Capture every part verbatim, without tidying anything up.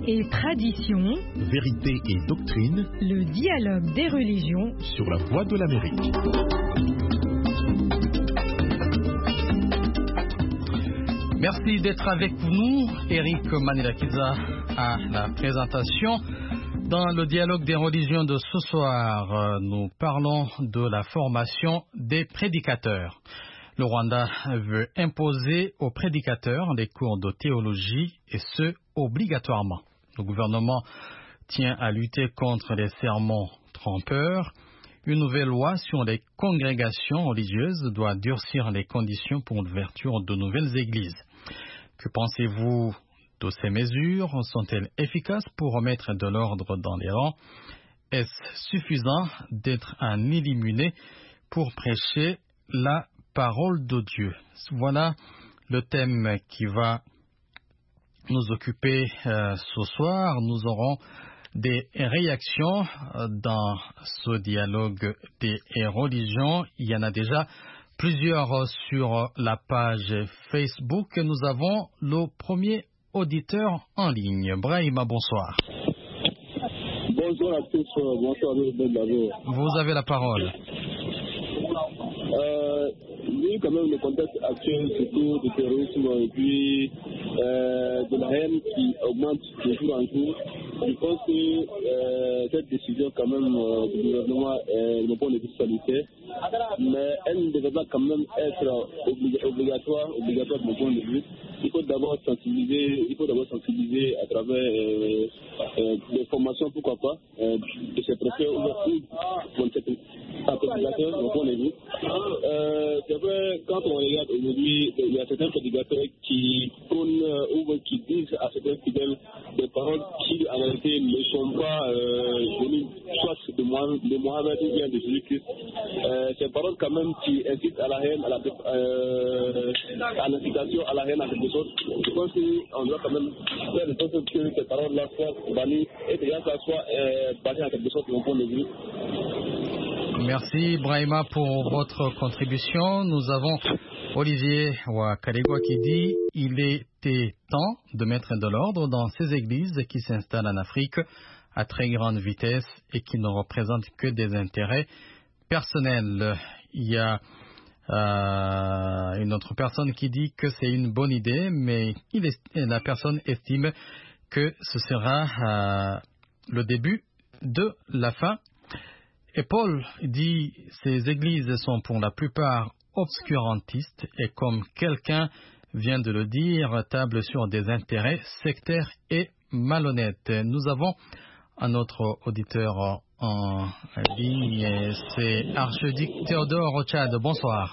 et tradition, vérité et doctrine, le dialogue des religions sur la Voix de l'Amérique. Merci d'être avec nous. Eric Manilakiza à la présentation. Dans le dialogue des religions de ce soir, nous parlons de la formation des prédicateurs. Le Rwanda veut imposer aux prédicateurs les cours de théologie et ce, obligatoirement. Le gouvernement tient à lutter contre les sermons trompeurs. Une nouvelle loi sur les congrégations religieuses doit durcir les conditions pour l'ouverture de nouvelles églises. Que pensez-vous de ces mesures? Sont-elles efficaces pour remettre de l'ordre dans les rangs? Est-ce suffisant d'être un illuminé pour prêcher la parole de Dieu? Voilà le thème qui va nous occuper euh, ce soir. Nous aurons des réactions dans ce dialogue des religions. Il y en a déjà plusieurs sur la page Facebook. Nous avons le premier auditeur en ligne. Brahima, bonsoir. Bonjour à tous. Bonsoir. Vous avez la parole. Euh, oui, quand même, le contexte actuel, surtout du terrorisme et puis euh, de la haine qui augmente de jour en jour, je pense que euh, cette décision, quand même, euh, du gouvernement est le point de vue sanitaire, mais elle ne devrait pas quand même être oblig- obligatoire, obligatoire de mon point de vue. Il faut d'abord sensibiliser, il faut d'abord sensibiliser à travers euh, euh, des formations, pourquoi pas, euh, de ces préfets ou pour cette prédicateur, de mon point de vue. Euh, c'est vrai, quand on regarde aujourd'hui, il y a certains prédicateurs qui prônent ou qui disent à certains fidèles des paroles qui en réalité ne sont pas euh, venues soit de Mohamed, de Mohamed ou bien de Jésus-Christ. Euh, ces paroles quand même qui incitent à la haine, à la euh, à l'incitation à la haine en quelque sorte. Je pense qu'on doit quand même faire de sorte que ces paroles-là soient bannies et que ça soit euh, banni en quelque sorte de mon point de vue. Merci Brahima pour votre contribution. Nous avons Olivier Wakalegwa qui dit « Il était temps de mettre de l'ordre dans ces églises qui s'installent en Afrique à très grande vitesse et qui ne représentent que des intérêts personnels. » Il y a euh, une autre personne qui dit que c'est une bonne idée, mais il est, la personne estime que ce sera euh, le début de la fin. Et Paul dit « Ces églises sont pour la plupart obscurantistes et comme quelqu'un vient de le dire, tablent sur des intérêts sectaires et malhonnêtes. » Nous avons un autre auditeur en ligne, c'est Archduc Théodore au Tchad. Bonsoir.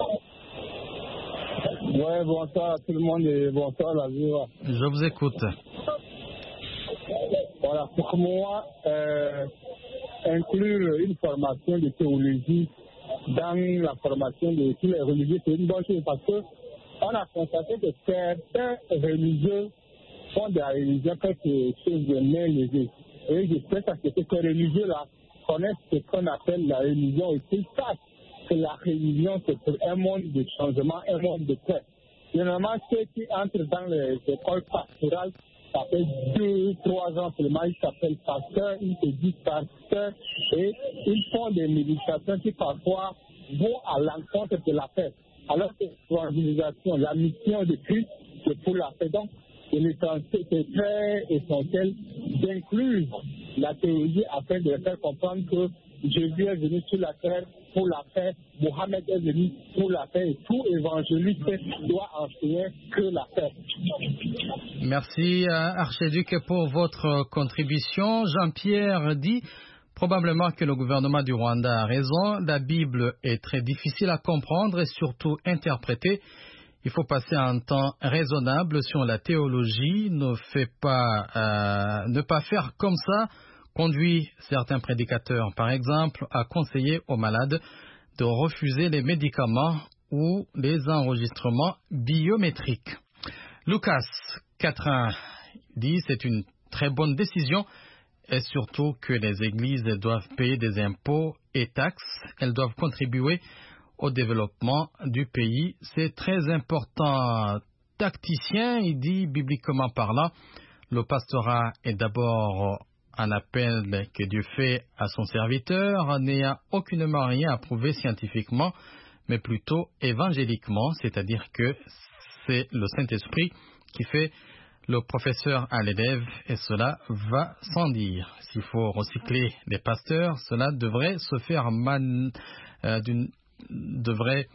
Ouais, bonsoir à tout le monde et bonsoir la vie. Je vous écoute. Voilà, pour moi, euh, inclure une formation de théologie dans la formation de tous les religieux, c'est une bonne chose parce que on a constaté que certains religieux font de la religion quelque chose de main levée. Et j'espère que ces religieux-là connaissent ce qu'on appelle la religion et qu'ils sachent que la religion, c'est pour un monde de changement, un monde de paix. Généralement, ceux qui entrent dans les écoles pastorales, ça fait deux, trois ans seulement, ils s'appellent pasteurs, ils se disent pasteurs et ils font des méditations qui parfois vont à l'encontre de la paix. Alors que l'évangélisation, la mission de Christ, c'est pour la paix. Donc, c'est très essentiel d'inclure la théologie afin de faire comprendre que Jésus est venu sur la terre pour la paix, Mohamed est venu pour la paix et tout évangéliste doit enseigner que la paix. Merci Archiduc pour votre contribution. Jean-Pierre dit probablement que le gouvernement du Rwanda a raison. La Bible est très difficile à comprendre et surtout interpréter. Il faut passer un temps raisonnable sur la théologie. Ne, fait pas, euh, ne pas faire comme ça conduit certains prédicateurs, par exemple, à conseiller aux malades de refuser les médicaments ou les enregistrements biométriques. Lucas Catrin dit c'est une très bonne décision et surtout que les églises doivent payer des impôts et taxes. Elles doivent contribuer au développement du pays. C'est très important. Tacticien, il dit bibliquement parlant, Le pastorat est d'abord un appel que Dieu fait à son serviteur, n'ayant aucunement rien à prouver scientifiquement, mais plutôt évangéliquement, c'est-à-dire que c'est le Saint-Esprit qui fait le professeur à l'élève, et cela va sans dire. S'il faut recycler les pasteurs, cela devrait se faire man, euh, d'une, devrait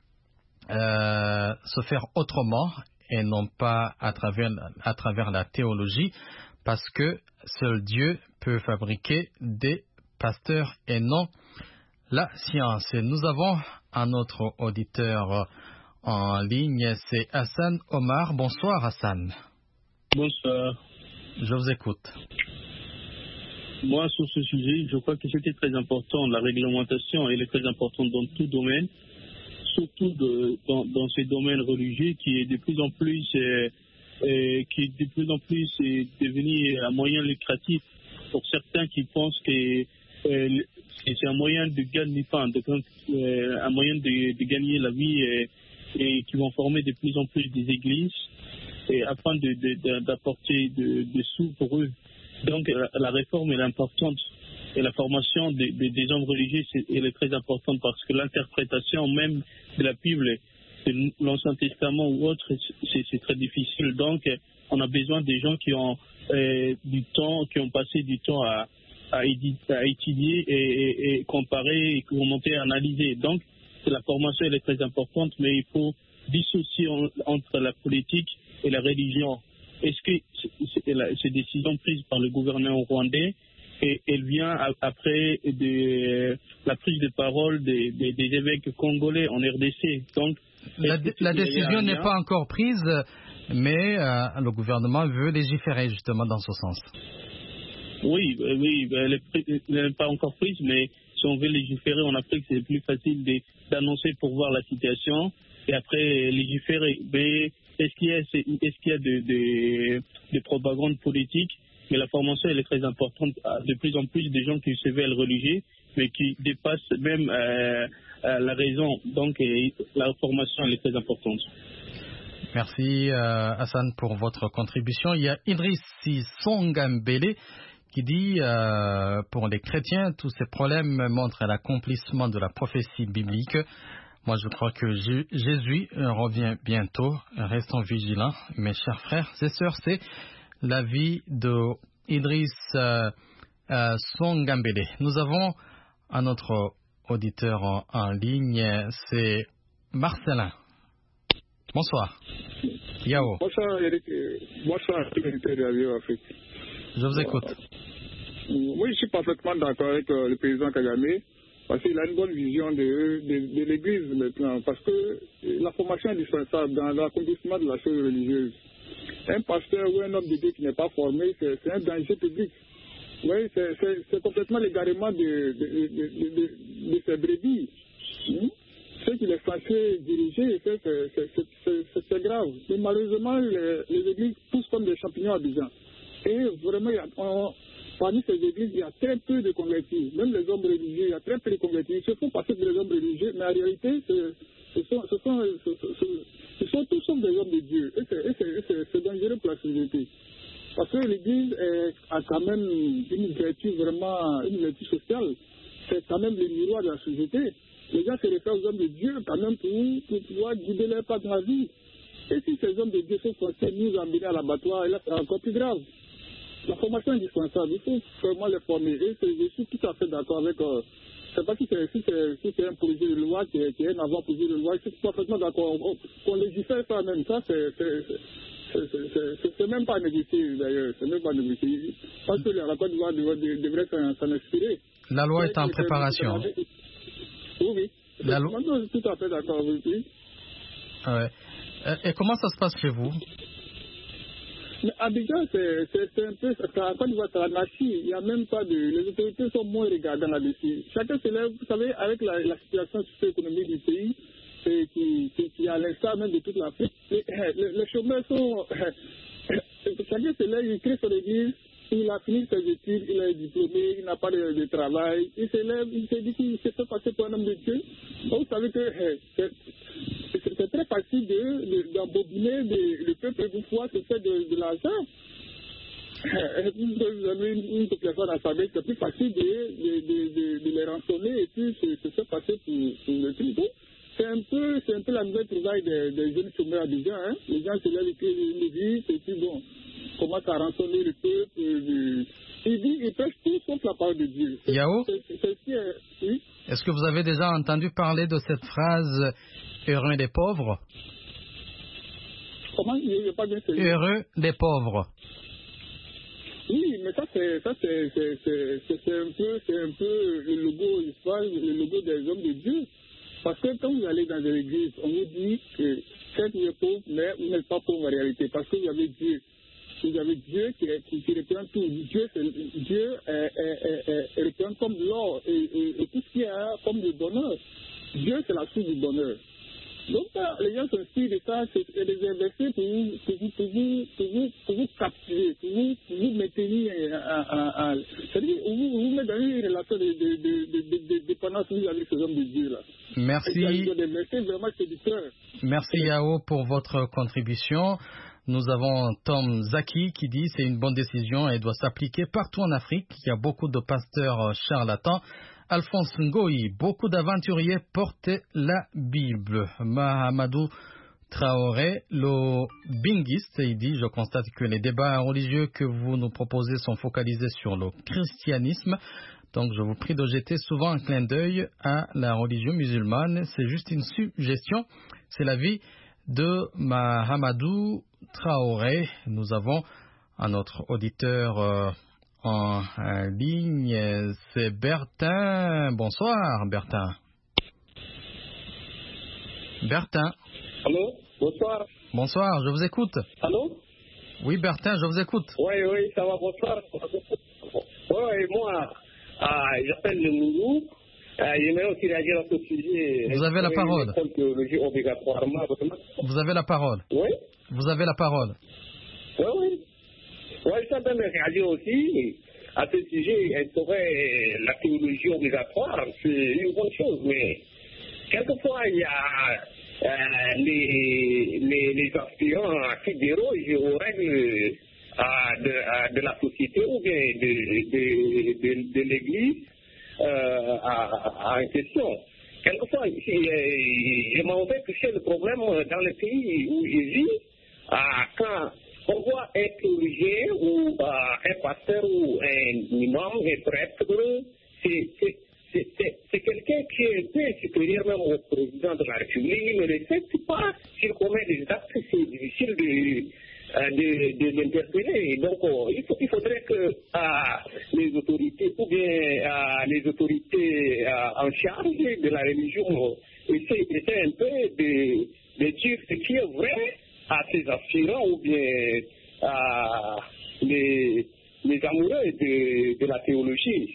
euh, se faire autrement et non pas à travers, à travers la théologie, parce que seul Dieu peut fabriquer des pasteurs et non la science. Et nous avons un autre auditeur en ligne, c'est Hassan Omar. Bonsoir Hassan. Bonsoir. Je vous écoute. Moi, sur ce sujet, je crois que c'était très important. La réglementation, elle est très importante dans tout domaine, surtout de, dans, dans ces domaines religieux qui est de plus en plus, euh, euh, qui est de plus en plus euh, devenu un moyen lucratif pour certains qui pensent que, euh, que c'est un moyen de gagner, enfin, de, euh, un moyen de, de gagner la vie euh, et qui vont former de plus en plus des églises. Et afin de, de, de, d'apporter de, de sous pour eux. Donc la, la réforme est importante et la formation des, des, des hommes religieux c'est, elle est très importante parce que l'interprétation même de la Bible, de l'Ancien Testament ou autre, c'est, c'est très difficile. Donc on a besoin des gens qui ont euh, du temps, qui ont passé du temps à, à, éditer, à étudier et, et, et comparer, et remonter, analyser. Donc la formation elle est très importante, mais il faut dissocier en, entre la politique et la religion. Est-ce que ces décisions prises par le gouvernement rwandais, et elle vient après de la prise de parole des, des, des évêques congolais en R D C. Donc, la, la décision n'est pas encore prise, mais euh, le gouvernement veut légiférer justement dans ce sens. Oui, oui, elle n'est pas encore prise, mais si on veut légiférer en Afrique, c'est plus facile de, d'annoncer pour voir la situation et après légiférer. Mais est-ce qu'il y a, est-ce qu'il y a de, de, de propagande politique? Mais la formation, elle est très importante. De plus en plus de gens qui se veulent religieux, mais qui dépassent même euh, la raison. Donc, euh, la formation, elle est très importante. Merci euh, Hassan pour votre contribution. Il y a Idriss Songambele qui dit euh, pour les chrétiens, tous ces problèmes montrent l'accomplissement de la prophétie biblique. Moi, je crois que Jésus revient bientôt. Restons vigilants, mes chers frères et sœurs. C'est l'avis de Idriss euh, euh, Songambele. Nous avons un autre auditeur en, en ligne, c'est Marcelin. Bonsoir. Yao. Bonsoir, Eric. Bonsoir, de Radio Afrique. Je vous écoute. Oui, je suis parfaitement d'accord avec euh, le président Kagame. Parce qu'il a une bonne vision de, de, de l'Église maintenant. Parce que la formation est indispensable dans l'accomplissement de la chose religieuse. Un pasteur ou un homme de Dieu qui n'est pas formé, c'est, c'est un danger public. Oui, c'est, c'est, c'est complètement l'égarement de, de, de, de, de, de ces brebis. Hmm? Ce qu'il est censé diriger, c'est, c'est, c'est, c'est, c'est, c'est grave. Mais malheureusement, les, les églises poussent comme des champignons à Abidjan. Et vraiment, il y a, on, parmi ces églises, il y a très peu de convertis. Même les hommes religieux, il y a très peu de convertis. Ils se font passer pour des hommes religieux, mais en réalité, ce, ce, sont, ce, sont, ce, ce, ce sont tous sauf des hommes de Dieu. Et c'est, et c'est, et c'est, c'est dangereux pour la société. Parce que l'Église est, a quand même une vertu vraiment, une vertu sociale. C'est quand même le miroir de la société. Les gens se réfèrent aux hommes de Dieu quand même pour, pour pouvoir guider leur pas dans la vie. Et si ces hommes de Dieu sont censés nous emmener à l'abattoir, là c'est encore plus grave. La formation est indispensable, il faut vraiment les former. Et je suis tout à fait d'accord avec... Euh, je ne sais pas si c'est, si, c'est, si c'est un projet de loi qui est, qui est un avant-projet de loi, je suis parfaitement d'accord. On, on légifère ça même, ça c'est... c'est, c'est C'est, c'est, c'est, c'est même pas négocié d'ailleurs, c'est même pas négocié. Parce que la Côte d'Ivoire devrait s'en, s'en inspirer. La loi est en préparation. Oui, oui. La loi... Je suis tout à fait d'accord avec lui. Ouais. Et comment ça se passe chez vous? Mais Abidjan, c'est, c'est, c'est un peu, la Côte d'Ivoire, c'est l'anarchie. Il n'y a même pas de, les autorités sont moins regardants là-dessus. Chacun se lève, vous savez, avec la, la situation socio-économique du pays, et qui, qui, qui est à l'instar même de toute l'Afrique. Les, les, les chômeurs sont... Chacun se lève, il crée son église, il a fini ses études, il est diplômé, il n'a pas de, de travail, il se lève, il se dit qu'il se fait passer pour un homme de Dieu. Donc, vous savez que c'est, c'est, c'est très facile de, de, d'embobiner de, le peuple pour pouvoir se faire de, de l'argent. vous avez une, une population analphabète, c'est plus facile de, de, de, de, de les rançonner et puis c'est se passer pour, pour le truc. Donc, c'est un peu, c'est un peu la nouvelle trouvaille des, des jeunes chômeurs à Abidjan. Hein. Les gens se lèvent et puis ils disent, et puis bon, commencent à rançonner le peuple. Ils disent, ils prêchent tout sauf la parole de Dieu. Yao, oui? Est-ce que vous avez déjà entendu parler de cette phrase « heureux des pauvres » Comment? Il n'y a pas bien fait. Heureux des pauvres. Oui, mais ça c'est ça c'est c'est c'est c'est un peu c'est un peu le logo l'histoire, le logo des hommes de Dieu. Parce que quand vous allez dans une église, on vous dit que certes vous êtes pauvre, mais vous n'êtes pas pauvre en réalité, parce que vous avez Dieu. Vous avez Dieu qui, qui, qui représente tout. Dieu, c'est, Dieu est, est, est, est représente comme l'or et, et, et tout ce qui est comme le bonheur. Dieu, c'est la source du bonheur. Donc, là, les gens s'inspirent de ça, c'est des versets pour vous, pour vous, pour vous, pour vous, pour vous capturer, pour vous, pour vous maintenir à, à, à, c'est-à-dire, vous, vous mettez dans une relation de, de, de, de, de, de dépendance avec ces hommes de Dieu, là. Merci. Des versets vraiment séducteurs. Merci, Yao, pour votre contribution. Nous avons Tom Zaki qui dit c'est une bonne décision et doit s'appliquer partout en Afrique. Il y a beaucoup de pasteurs charlatans. Alphonse Ngoï, beaucoup d'aventuriers portaient la Bible. Mahamadou Traoré, le binguiste, il dit je constate que les débats religieux que vous nous proposez sont focalisés sur le christianisme. Donc je vous prie de jeter souvent un clin d'œil à la religion musulmane. C'est juste une suggestion. C'est l'avis de Mahamadou Traoré. Nous avons un autre auditeur euh, en euh, ligne, c'est Bertin. Bonsoir Bertin. Bertin. Allô, bonsoir. Bonsoir, je vous écoute. Allô? Oui Bertin, je vous écoute. Oui, oui, ça va, bonsoir. Oui, moi, ah, j'appelle le Moulou. Euh, J'aimerais aussi réagir à ce sujet. Vous avez la parole. Obligatoirement. Vous avez la parole. Oui. Vous avez la parole. Oui, oui. Oui, je suis en train de réagir aussi à ce sujet. Instaurer la théologie obligatoire, c'est une bonne chose, mais quelquefois, il y a euh, les, les, les aspirants qui dérogent aux règles euh, de, euh, de la société ou bien de, de, de, de l'Église. Euh, à, à une question. Quelquefois, je m'en vais toucher le problème dans le pays où je vis, à, quand on voit un théologien ou à, un pasteur ou un imam, un prêtre, c'est quelqu'un qui est un peu supérieur même au président de la République. Il ne respecte pas, s'il commet des actes, c'est difficile de... de, de l'interpeller. Donc, euh, il, faut, il faudrait que euh, les autorités, ou bien euh, les autorités euh, en charge de la religion essaient, essaient un peu de, de dire ce qui est vrai à ces aspirants ou bien à les, les amoureux de, de la théologie.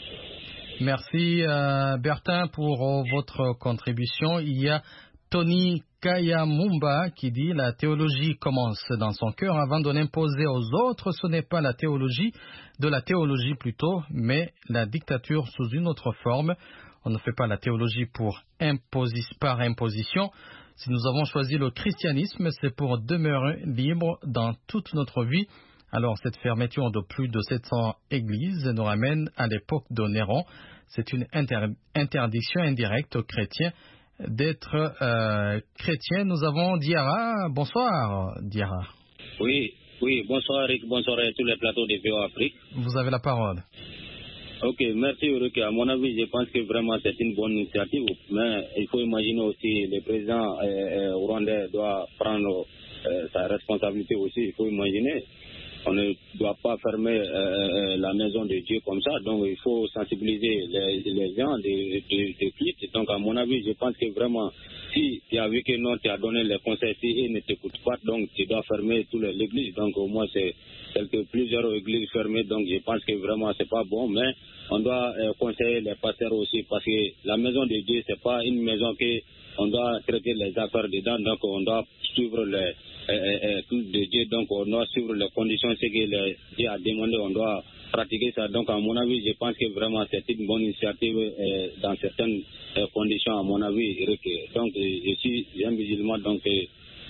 Merci euh, Bertin pour euh, votre contribution. Il y a Tony Kayamumba qui dit la théologie commence dans son cœur avant de l'imposer aux autres. Ce n'est pas la théologie, de la théologie plutôt, mais la dictature sous une autre forme. On ne fait pas la théologie pour imposi- par imposition. Si nous avons choisi le christianisme, c'est pour demeurer libre dans toute notre vie. Alors cette fermeture de plus de sept cents églises nous ramène à l'époque de Néron. C'est une inter- interdiction indirecte aux chrétiens d'être euh, chrétien. Nous avons Diarra. Bonsoir, Diarra. Oui, oui, bonsoir Eric, bonsoir à tous les plateaux de V O Afrique. Vous avez la parole. Ok, merci Eric. À mon avis, je pense que vraiment c'est une bonne initiative, mais il faut imaginer aussi le président euh, euh, rwandais doit prendre euh, sa responsabilité aussi, il faut imaginer. On ne doit pas fermer euh, la maison de Dieu comme ça, donc il faut sensibiliser les, les gens de, de, de culte. Donc à mon avis, je pense que vraiment, si tu as vu que non, tu as donné les conseils, si ils ne t'écoutent pas, donc tu dois fermer toute l'église. Donc au moins c'est quelques plusieurs églises fermées, donc je pense que vraiment c'est pas bon, mais on doit euh, conseiller les pasteurs aussi, parce que la maison de Dieu, c'est pas une maison que on doit traiter les affaires dedans, donc on doit suivre les euh, euh, tout de Dieu, donc on doit suivre les conditions, ce que le Dieu a demandé, on doit pratiquer ça. Donc à mon avis, je pense que vraiment c'est une bonne initiative euh, dans certaines euh, conditions, à mon avis, Eric. Donc je suis un musulman, donc euh,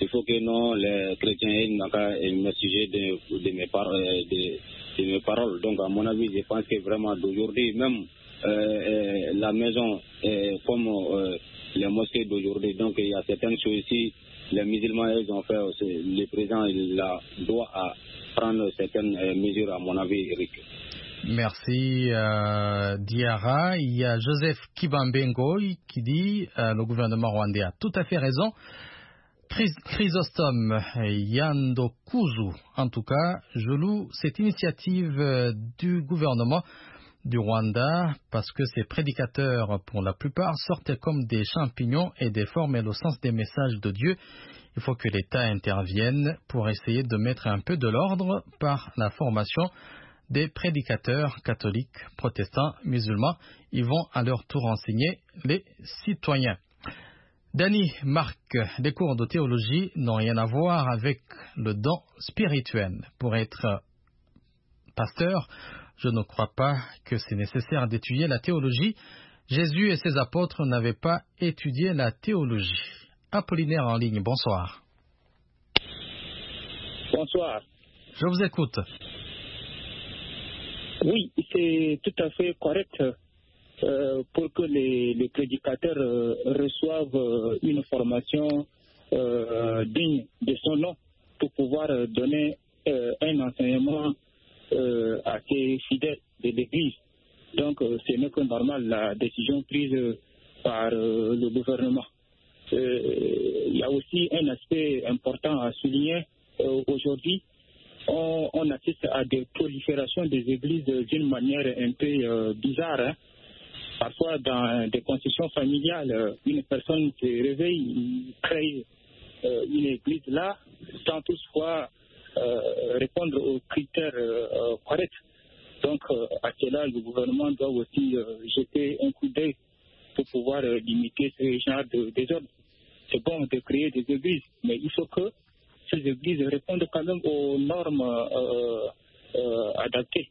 Il faut que non, les chrétiens n'ont qu'à me sujet de, de, mes par, de, de mes paroles. Donc, à mon avis, je pense que vraiment d'aujourd'hui, même euh, euh, la maison est comme euh, les mosquées d'aujourd'hui. Donc, il y a certaines choses ici, les musulmans, ils ont fait, le président, il a, doit à prendre certaines euh, mesures, à mon avis, Eric. Merci, euh, Diarra. Il y a Joseph Kibambengo qui dit euh, le gouvernement rwandais a tout à fait raison. Chrysostome Yandokuzu, en tout cas, je loue cette initiative du gouvernement du Rwanda parce que ces prédicateurs, pour la plupart, sortent comme des champignons et déforment le sens des messages de Dieu. Il faut que l'État intervienne pour essayer de mettre un peu de l'ordre par la formation des prédicateurs catholiques, protestants, musulmans. Ils vont à leur tour enseigner les citoyens. Danny marque, les cours de théologie n'ont rien à voir avec le don spirituel. Pour être pasteur, je ne crois pas que c'est nécessaire d'étudier la théologie. Jésus et ses apôtres n'avaient pas étudié la théologie. Apollinaire en ligne, bonsoir. Bonsoir. Je vous écoute. Oui, c'est tout à fait correct. Euh, pour que les, les prédicateurs euh, reçoivent euh, une formation euh, digne de son nom pour pouvoir euh, donner euh, un enseignement euh, à ses fidèles de l'Église. Donc, euh, ce n'est que normal la décision prise par euh, le gouvernement. Euh, il y a aussi un aspect important à souligner euh, aujourd'hui. On, on assiste à des proliférations des églises d'une manière un peu euh, bizarre. Hein. Parfois, dans des concessions familiales, une personne se réveille, crée euh, une église là, sans toutefois euh, répondre aux critères euh, corrects. Donc, euh, à cela, le gouvernement doit aussi euh, jeter un coup d'œil pour pouvoir euh, limiter ce genre de désordre. C'est bon de créer des églises, mais il faut que ces églises répondent quand même aux normes euh, euh, adaptées.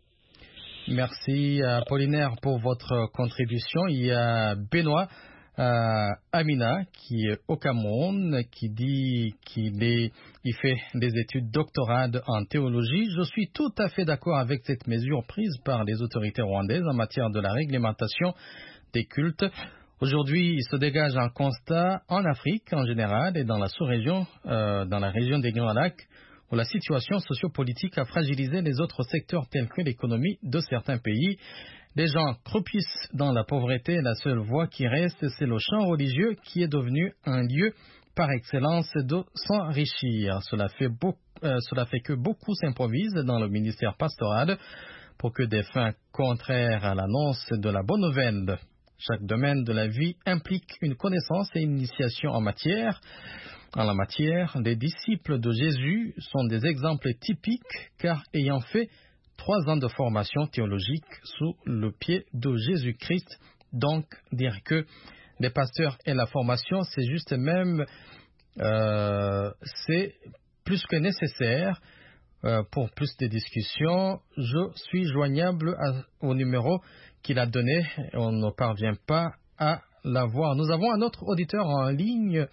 Merci Apollinaire pour votre contribution. Il y a Benoît euh, Amina qui est au Cameroun, qui dit qu'il est, il fait des études doctorales en théologie. Je suis tout à fait d'accord avec cette mesure prise par les autorités rwandaises en matière de la réglementation des cultes. Aujourd'hui, il se dégage un constat en Afrique en général et dans la sous-région, euh, dans la région des Grands Lacs, où la situation sociopolitique a fragilisé les autres secteurs tels que l'économie de certains pays. Les gens croupissent dans la pauvreté et la seule voie qui reste, c'est le champ religieux qui est devenu un lieu par excellence de s'enrichir. Cela fait, beau, euh, cela fait que beaucoup s'improvisent dans le ministère pastoral pour que des fins contraires à l'annonce de la bonne nouvelle. Chaque domaine de la vie implique une connaissance et une initiation en matière. En la matière, les disciples de Jésus sont des exemples typiques car ayant fait trois ans de formation théologique sous le pied de Jésus-Christ, donc dire que les pasteurs et la formation, c'est juste même, euh, c'est plus que nécessaire. Euh, pour plus de discussions, je suis joignable à, au numéro qu'il a donné. On ne parvient pas à l'avoir. Nous avons un autre auditeur en ligne.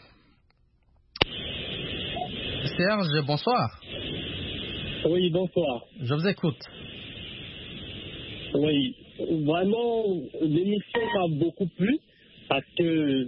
Serge, bonsoir. Oui, bonsoir. Je vous écoute. Oui, vraiment, l'émission m'a beaucoup plu parce que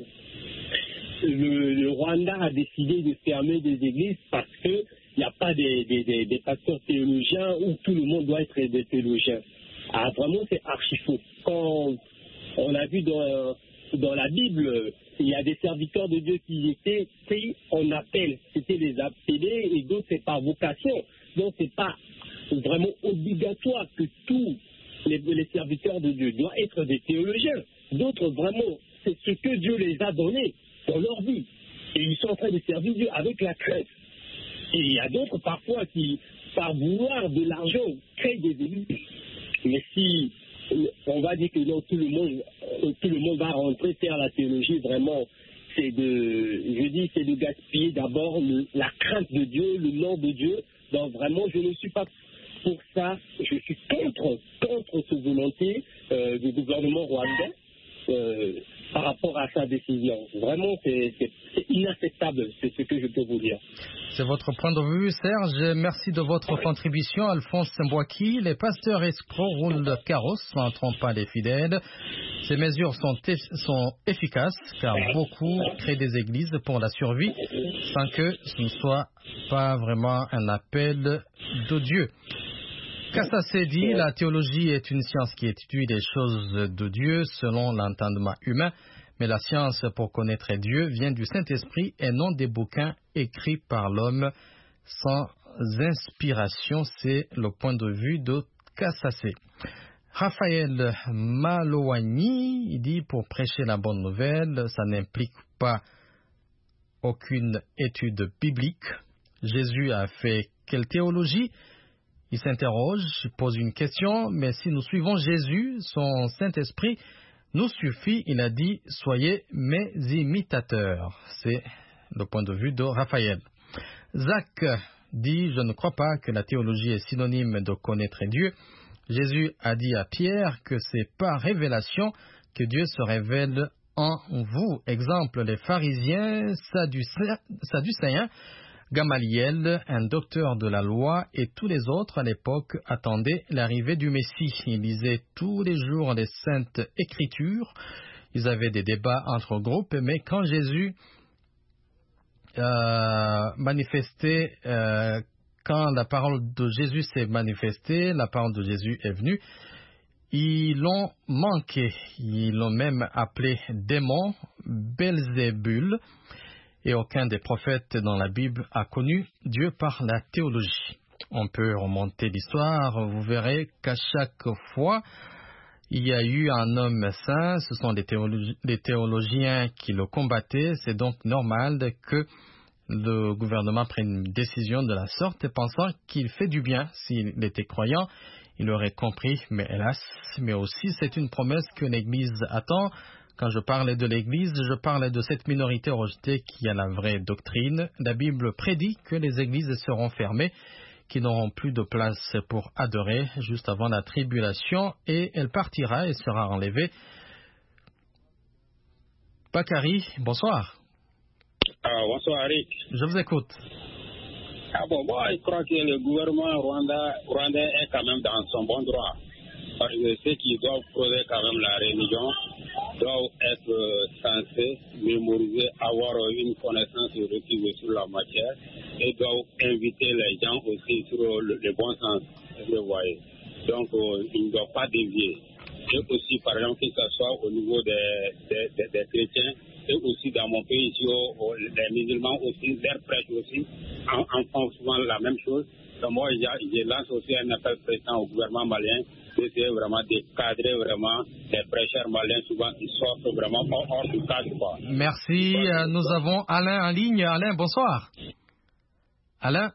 le, le Rwanda a décidé de fermer des églises parce qu'il n'y a pas des, des, des, des pasteurs théologiens où tout le monde doit être des théologiens. Ah, vraiment, c'est archi faux. Quand on a vu dans, dans la Bible, il y a des serviteurs de Dieu qui étaient pris en appel. C'était les appelés et d'autres, c'est par vocation. Donc, c'est pas vraiment obligatoire que tous les, les serviteurs de Dieu doivent être des théologiens. D'autres, vraiment, c'est ce que Dieu les a donné dans leur vie. Et ils sont en train de servir Dieu avec la crainte. Et il y a d'autres, parfois, qui, par vouloir de l'argent, créent des églises. Mais si on va dire que non, tout le monde, tout le monde va rentrer faire la théologie, vraiment, c'est de, je dis, c'est de gaspiller d'abord le, la crainte de Dieu, le nom de Dieu. Donc vraiment, je ne suis pas pour ça. Je suis contre, contre cette volonté euh, du gouvernement rwandais. Euh, par rapport à sa décision. Vraiment, c'est inacceptable, c'est ce que je peux vous dire. C'est votre point de vue, Serge. Merci de votre contribution. Alphonse Mbouaki, les pasteurs escrocs roulent le carrosse en trompant les fidèles. Ces mesures sont, sont efficaces car beaucoup créent des églises pour la survie sans que ce ne soit pas vraiment un appel de Dieu. Kassassé dit, la théologie est une science qui étudie les choses de Dieu selon l'entendement humain, mais la science pour connaître Dieu vient du Saint-Esprit et non des bouquins écrits par l'homme sans inspiration. C'est le point de vue de Kassassé. Raphaël Malouani, il dit, pour prêcher la bonne nouvelle, ça n'implique pas aucune étude biblique. Jésus a fait quelle théologie? Il s'interroge, il pose une question, mais si nous suivons Jésus, son Saint-Esprit nous suffit. Il a dit, soyez mes imitateurs. C'est le point de vue de Raphaël. Zach dit, je ne crois pas que la théologie est synonyme de connaître Dieu. Jésus a dit à Pierre que c'est par révélation que Dieu se révèle en vous. Exemple, les pharisiens, sadducéens, Gamaliel, un docteur de la loi, et tous les autres à l'époque attendaient l'arrivée du Messie. Ils lisaient tous les jours les saintes écritures. Ils avaient des débats entre groupes, mais quand Jésus euh, manifestait, euh, quand la parole de Jésus s'est manifestée, la parole de Jésus est venue, ils l'ont manqué. Ils l'ont même appelé démon, Belzébul. Et aucun des prophètes dans la Bible a connu Dieu par la théologie. On peut remonter l'histoire, vous verrez qu'à chaque fois, il y a eu un homme saint, ce sont les, théologi- les théologiens qui le combattaient, c'est donc normal que le gouvernement prenne une décision de la sorte, pensant qu'il fait du bien. S'il était croyant, il aurait compris, mais hélas, mais aussi c'est une promesse que l'Église attend. Quand je parlais de l'Église, je parlais de cette minorité rejetée qui a la vraie doctrine. La Bible prédit que les églises seront fermées, qui n'auront plus de place pour adorer juste avant la tribulation, et elle partira et sera enlevée. Bakary, bonsoir. Ah, bonsoir, Eric. Je vous écoute. Ah bon, moi, je crois que le gouvernement rwandais, rwandais est quand même dans son bon droit. Parce que ceux qui doivent poser quand même la religion doivent être censés mémoriser, avoir une connaissance requise sur la matière et doivent inviter les gens aussi sur le, le bon sens, vous voyez. Donc, euh, ils ne doivent pas dévier. Et aussi, par exemple, que ce soit au niveau des, des, des, des chrétiens, et aussi dans mon pays ici, au, les musulmans aussi, leurs prêches aussi, en, en font souvent la même chose. Donc moi, je, je lance aussi un appel pressant au gouvernement malien d'essayer vraiment de cadrer vraiment les prêcheurs maliens, souvent ils sortent vraiment hors du cadre. Quoi. Merci. Euh, nous avons Alain en ligne. Alain, bonsoir. Alain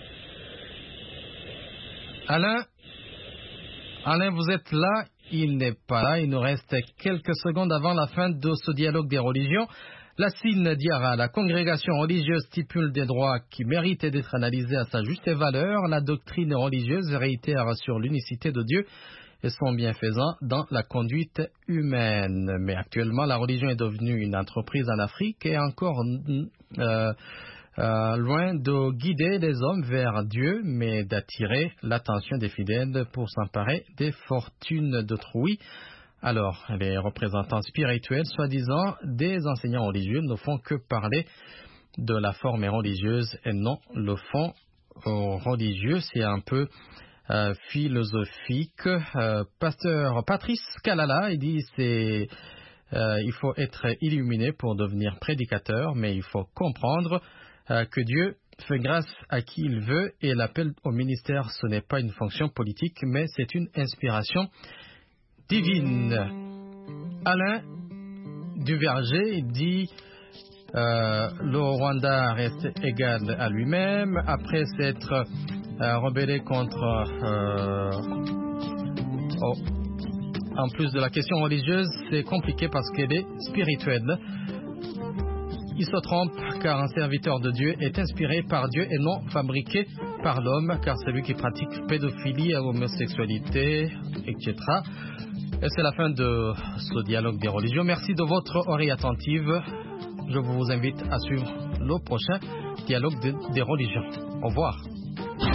Alain Alain, vous êtes là? Il n'est pas là. Il nous reste quelques secondes avant la fin de ce dialogue des religions. Lassine Diarra, la congrégation religieuse stipule des droits qui méritent d'être analysés à sa juste valeur. La doctrine religieuse réitère sur l'unicité de Dieu et son bienfaisant dans la conduite humaine. Mais actuellement, la religion est devenue une entreprise en Afrique et encore euh, euh, loin de guider les hommes vers Dieu, mais d'attirer l'attention des fidèles pour s'emparer des fortunes d'autrui. Alors, les représentants spirituels, soi-disant des enseignants religieux, ne font que parler de la forme religieuse et non le fond euh, religieux. C'est un peu euh, philosophique. Euh, pasteur Patrice Kalala, il dit c'est euh, il faut être illuminé pour devenir prédicateur, mais il faut comprendre euh, que Dieu fait grâce à qui il veut et l'appel au ministère, ce n'est pas une fonction politique, mais c'est une inspiration divine. Alain Duverger dit euh, le Rwanda reste égal à lui-même après s'être euh, rebellé contre euh, oh, en plus de la question religieuse, c'est compliqué parce qu'elle est spirituelle. Il se trompe car un serviteur de Dieu est inspiré par Dieu et non fabriqué par par l'homme, car c'est lui qui pratique pédophilie, homosexualité, et cetera. Et c'est la fin de ce dialogue des religions. Merci de votre oreille attentive. Je vous invite à suivre le prochain dialogue des religions. Au revoir.